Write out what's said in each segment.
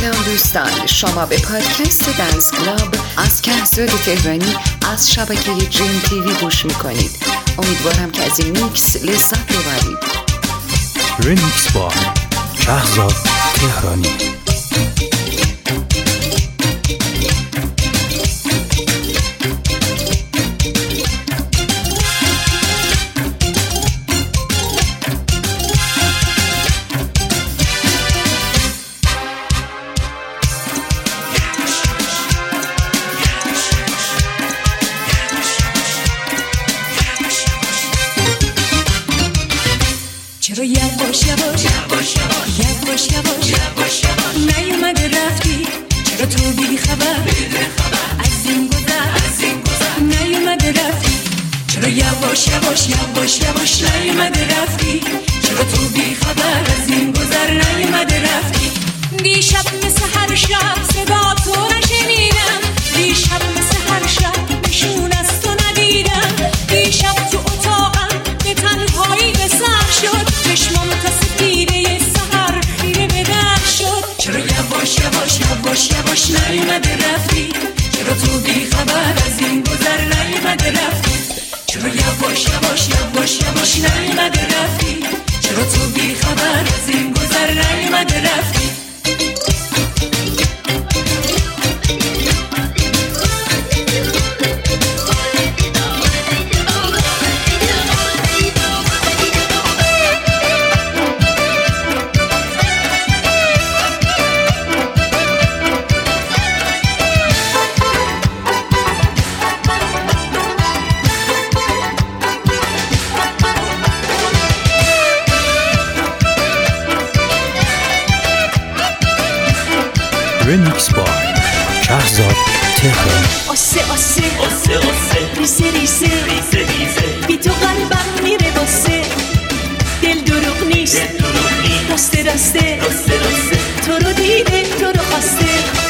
سلام دوستان، شما به پادکست دنس کلاب از کهزاد تهرانی از شبکه دریم تیوی گوش میکنید. امیدوارم که از این میکس لذت ببرید. ریمیکس با کهزاد تهرانی. چرا یواش یواش نیومده رفتی؟ چرا تو بی خبر از این گذر نیومده رفتی؟ چرا یواش نیومده رفتی؟ چرا تو بی خبر از این گذر نیومده رفتی؟ دیشب مثل هر شب صدا تو نشنیدم، دیشب مثل هر شب نشون از تو ندیدم، دیشب تو اتاقم به تنهایی به سر شد، چشمم تا سپیده سحر خیره به در شد. چرا یواش نیومده رفتی؟ چرا تو بی خبر از این گذر نیومده رفتی؟ چرا یواش نیومده رفتی؟ چرا تو بی خبر از این گذر نیومده رفتی؟ ریمیکس با کهزاد تهرانی. آسه ریسه بی تو قلبم میره واسه، دل دروغ نیست راسته تو رو دیده تو رو خواسته.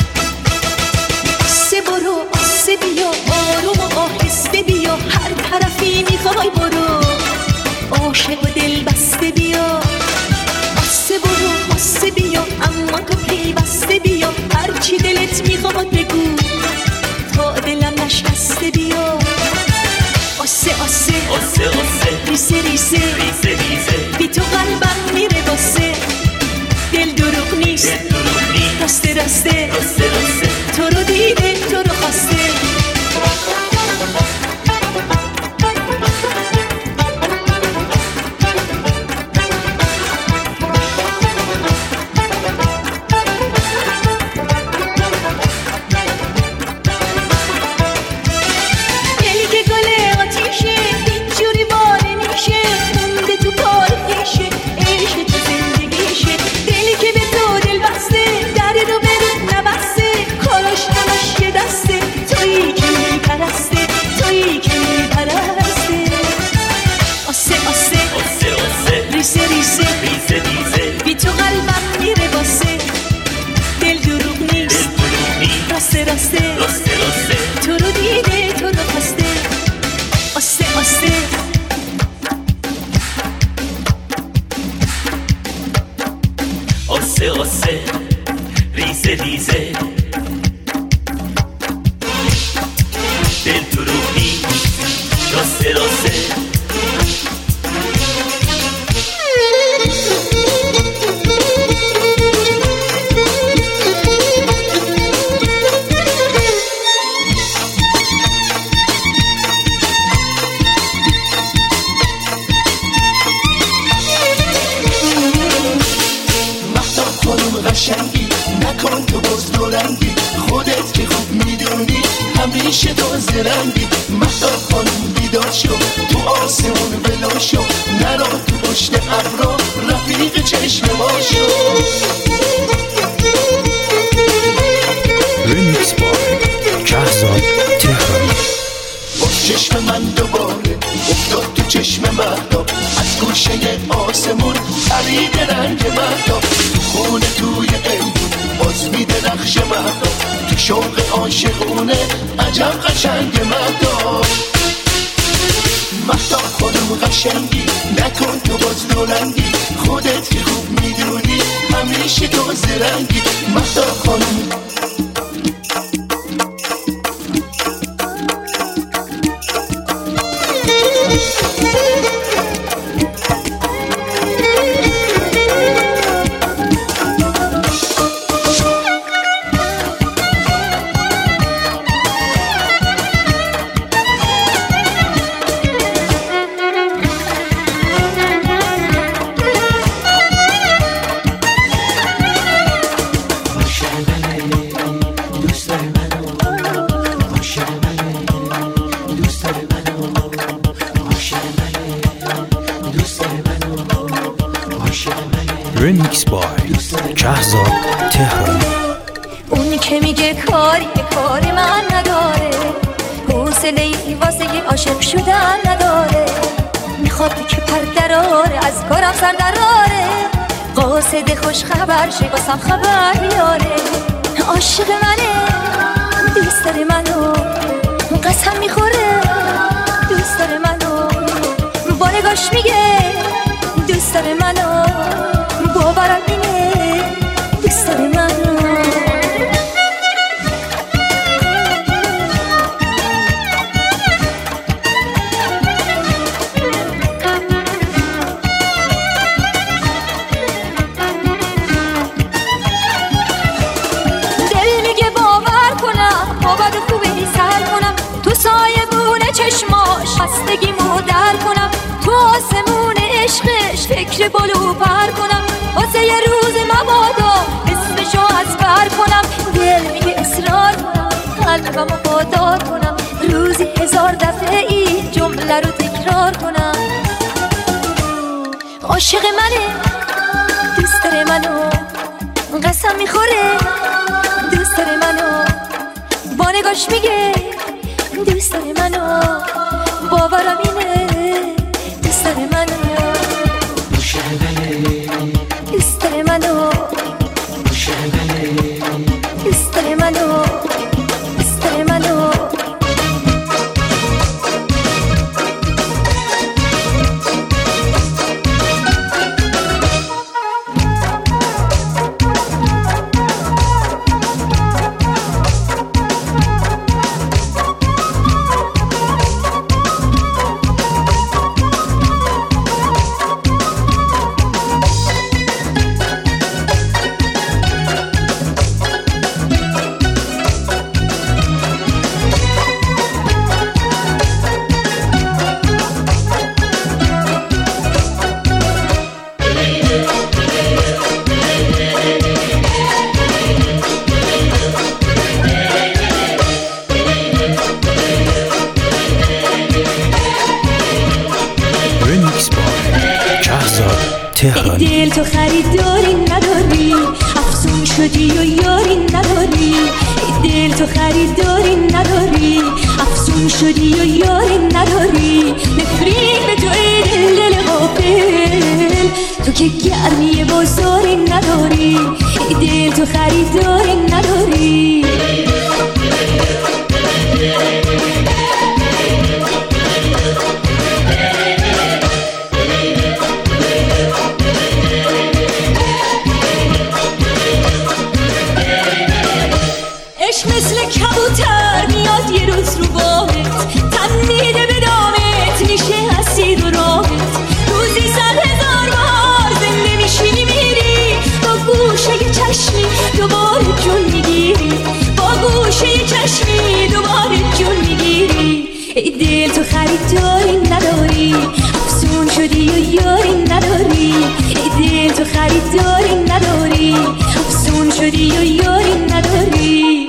آسه برو آسه بیا آروم و آهسته بیا، هر طرفی میخوای برو عاشق و دل بسته بیا. آسه برو آسه بیا اما تو پیوسته بیا، هرچی دلت میخواد بگو تا دلم نشکسته بیا. آسه ریسه بی تو قلبم میره واسه، دل دروغ نیست راسته تو رو دیده تو رو خواسته. بی تو قلبم میره واسه، دل دروغ نیست راسته تو رو دیده تو رو خواسته. آسه ریزه دل دروغ نیست راسته قشنگی نکن تو باز دورنگی، خودت که خوب میدونی همیشه تو زرنگی. مهتاب خانم بیدار شو تو آسمون بلا شو، نرا تو پشت ابرا رفیق چشم ما شو. ریمیکس با کهزاد تهرانی. با چشم من دوباره افتاد تو چشم مهتاب، از گوشه آسمون پرید رنگ مهتاب، تو خونه توی ایدون باز میده نقش مهتاب، تو شوق عاشقونه عجب قشنگ مهتاب. مهتاب خانم قشنگی نکن تو باز دولنگی، خودت که خوب میدونی همیشه تو زرنگی. مهدا خانم. ریمیکس بای شهرزاد تهرانی. اون که میگه کاری من نداره، حوصله‌ای واسه عاشق شدن نداره، میخواد که پر دراره از کارم سر دراره، قاصد خوش خبر شه واسم خبر بیاره. عاشق منه، دوست داره منو، قسم میخوره دوست داره منو، با نگاش میگه دوست داره منو، باورم اینه دوست داره منو. دل میگه باور کنم، با بد و خوبی سر کنم، تو سایه بونه چشماش خستگیمو در کنم، تو آسمون عشقش فکر بلو پر کنم، واسه یه روز مبادا اسمشو از بر کنم. دل میگه اصرار کنم، قلبمو وادار کنم، روزی 1000 دفعه این جمله رو تکرار کنم. عاشق منه، دوست داره منو، قسم میخوره دوست داره منو، با نگاش میگه دوست داره منو، باورم اینه دوست داره منو. دوست داره منو، دوست داره منو، دوست داره منو. دل تو خریداری نداری، افسون شدی و یاری نداری. دل تو خریداری نداری، افسون شدی و یاری نداری. نفرین به تو ای دل غافل، تو که گرمی بازاری نداری. دل تو خریداری نداری. مثل کبوتر میاد یه روز رو باهت، تن میده به دامت، میشه اسیر و راهت. روزی 100,000 بار زنده میشی میمیری، با گوشه چشمی دوباره جون میگیری، با گوشه چشمی دوباره جون میگیری. ای دل تو خریداری نداری، افسون شدی و یاری نداری. ای دل تو خریداری نداری، افسون شدی و یاری نداری.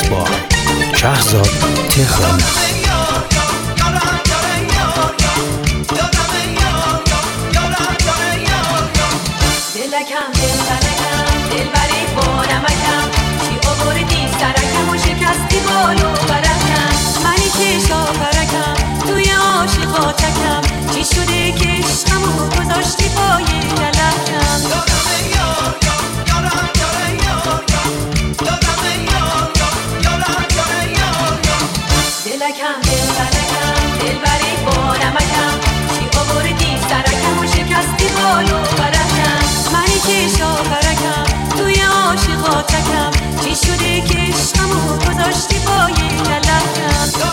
بای شهرزاد تهرانی. دلکم دل بری بانمکم چی آوردی سرکم و شکستی بالو برکم منی که شاپرکم توی عاشقاتکم چی شده که عشقمو گذاشتی پای کلکم دلکم دل بری بانمکم چی آوردی سرکم و شکستی بالو برکم منی که شاپرکم توی عاشقاتکم چی شده که عشقمو گذاشتی پای کلکم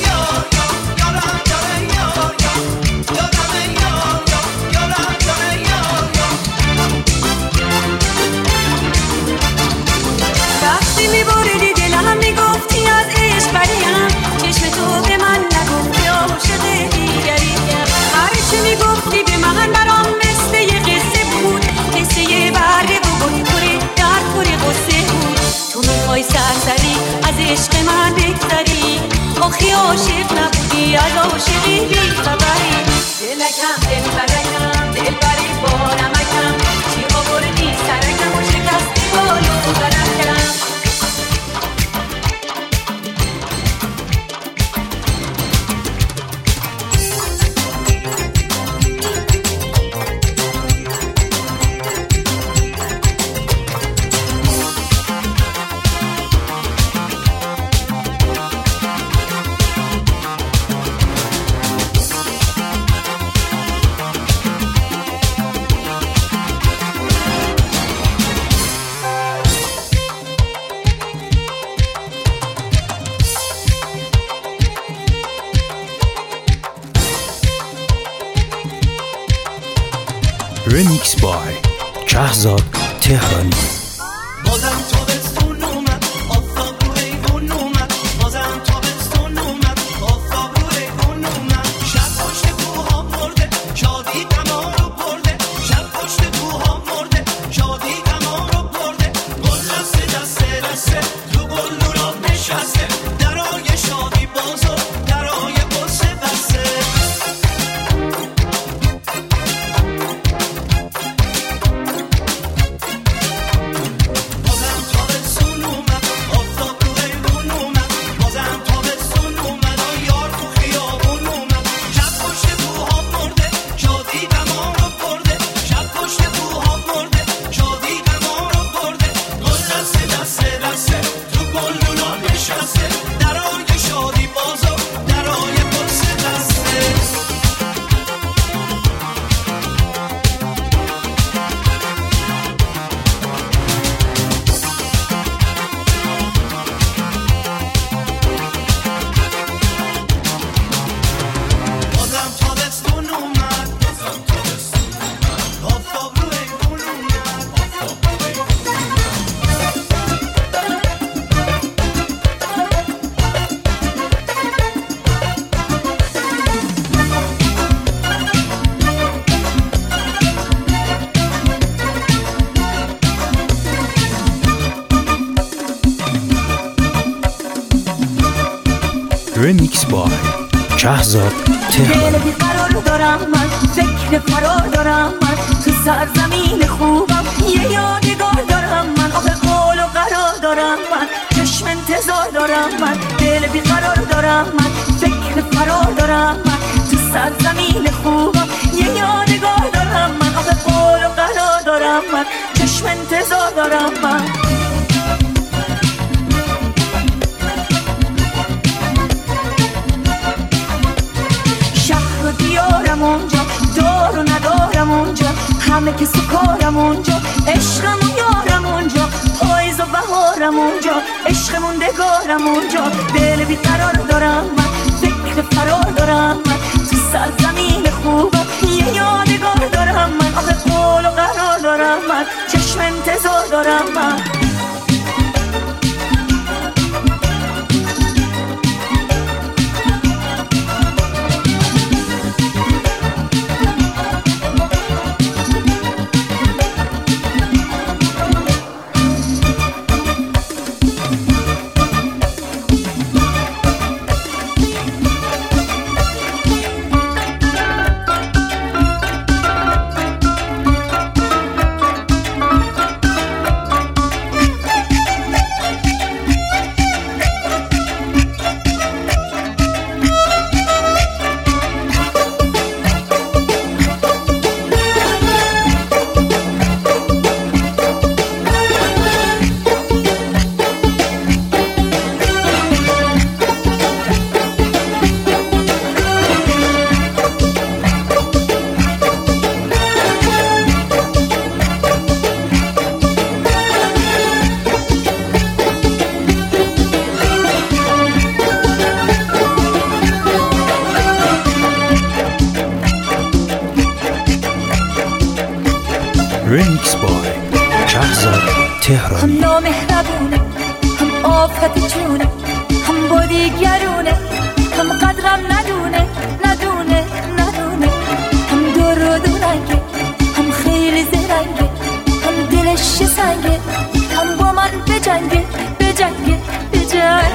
وقتی میبردی دلم میگفتی از عشق بریم چشم تو به من نگفتی عاشق دیگریم هرچی میگفتی به من برام مثل یه قصه بود قصه یه برده بود پره در پره قصه بود تو میخوای سرسری از عشق من بگذری آخی عاشق نبودی از عاشقی بیخبری دلکم دل بری بانمکم چی آوردی سرکم و شکستی بالو برکم رمیکس بای شهرزاد تهرانی. بازم تابستون اومد آفتاب رو ایوون اومد بازم تابستون اومد آفتاب رو ایوون اومد شب پشت کوها مرده شادی دما رو برده شب پشت کوها مرده شادی دما رو برده گل دسته تو گلدونام نشسته درای شادی بازو درای قصه بسته رمیکس بای شهرزاد تهرانی. دل بیقرار دارم من فکر فرار دارم من تو سرزمین خوبم یه یادگار دارم من آخه قول و قرار دارم من چشم انتظار دارم من دل بیقرار دارم من فکر فرار دارم من تو سرزمین خوبم یه یادگار دارم من آخه قول و قرار دارم من چشم انتظار دارم من دیارم اونجا دار و ندارم اونجا همه که سکارم اونجا عشقمون یارم اونجا پاییز و بهارم اونجا عشقمون دگارم اونجا دل بیقرار دارم من فکر فرار دارم من تو سرزمین خوبم یه یادگار دارم من آخه قول و قرار دارم من چشم انتظار دارم من تهرانی. هم نامهربونه، هم آفت جونه، هم با دیگرونه، هم قدرم ندونه ندونه ندونه، هم دور و دورنگه، هم خیلی زرنگه، هم دلش سنگه، هم با من بجنگه بجنگه بجنگه.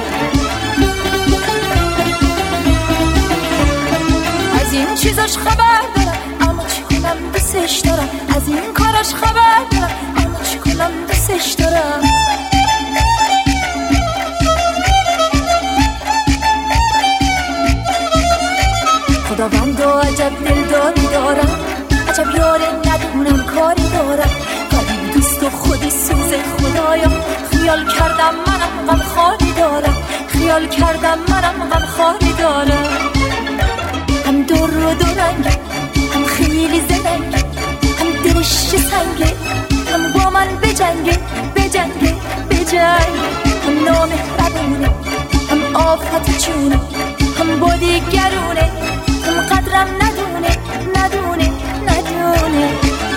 از این چیزاش خبر دارم اما چی کنم دوستش دارم، از این کاراش خبر دارم اما چی کنم دوستش دارم. خداوندا عجب دلداری دارم، عجب یاره ندونم کاری دارم، قریب دوست و خودی سوز خدایا. خیال کردم منم غم خاری دارم، خیال کردم منم غم خاری دارم. هم دور و دورنگه، هم خیلی زرنگه، هم دلش سنگه، هم با من بجنگه بجنگه بجنگه. هم نامهربونه، هم آفت جونه، هم با دیگرونه، هم قدرم ندونه ندونه ندونه.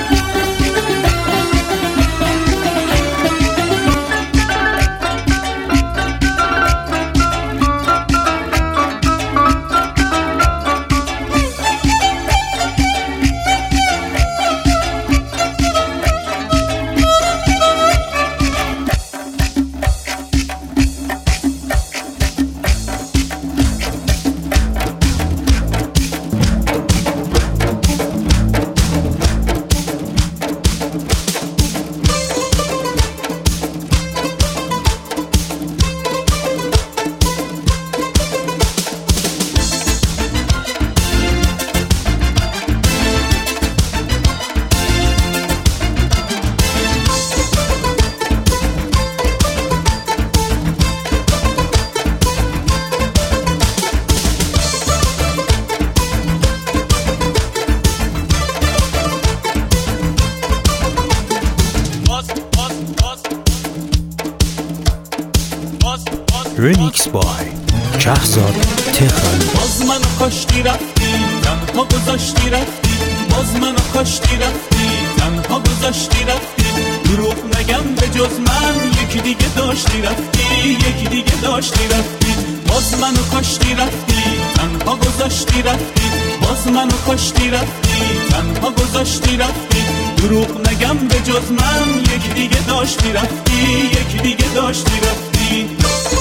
رمیکس بای شهزاد تهرانی. باز منو کاشتی رفتی تنها گذاشتی رفتی، باز منو کاشتی رفتی تنها گذاشتی رفتی. دروغ نگم به جز من یکی دیگه داشتی رفتی، یکی دیگه داشتی رفتی. باز منو کاشتی رفتی تنها گذاشتی رفتی، باز منو کاشتی رفتی تنها گذاشتی رفتی. دروغ نگم به جز من یکی دیگه داشتی رفتی، یکی دیگه داشتی رفتی.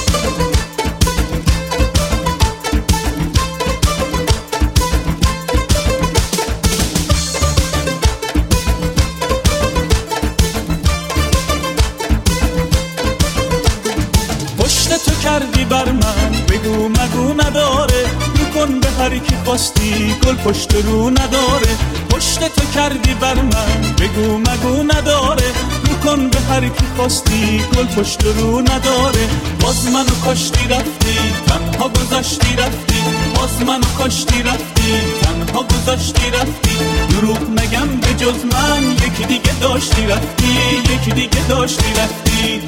کردی بر من بگو مگو نداره، میکن به هر کی خواستی گل پشت رو نداره. پشت تو کردی بر من بگو مگو نداره، میکن به هر کی خواستی گل پشت رو نداره. باز منو کاشتی رفتی تنها گذاشتی رفتی، باز منو کاشتی رفتی تنها گذاشتی رفتی. دروغ نگم به جز من یکی دیگه داشتی رفتی، یکی دیگه داشتی رفتی.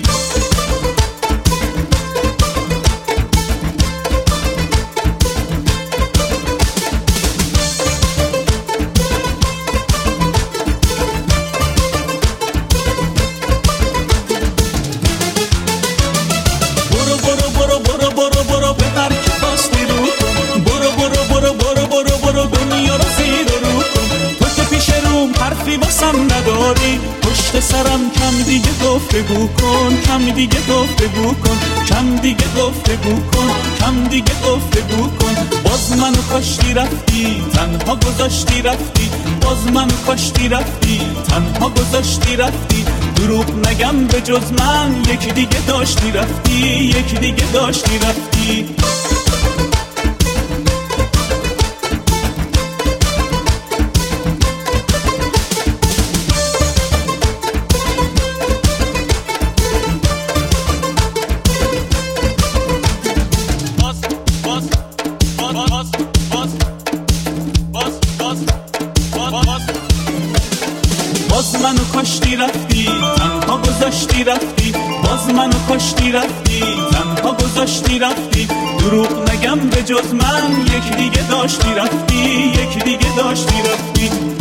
نداری پشت سرم کم دیگه گفتگو کن، کم دیگه گفتگو کن، کم دیگه گفتگو کن، کم دیگه گفتگو کن. باز منو کاشتی رفتی تنها گذاشتی رفتی، باز منو کاشتی رفتی تنها گذاشتی رفتی. دروغ نگم به جز من یکی دیگه داشتی رفتی، یکی دیگه داشتی رفتی. باز منو کاشتی رفتی تنها گذاشتی رفتی، باز منو کاشتی رفتی تنها گذاشتی رفتی. دروغ نگم به جز من یکی دیگه داشتی رفتی، یکی دیگه داشتی رفتی.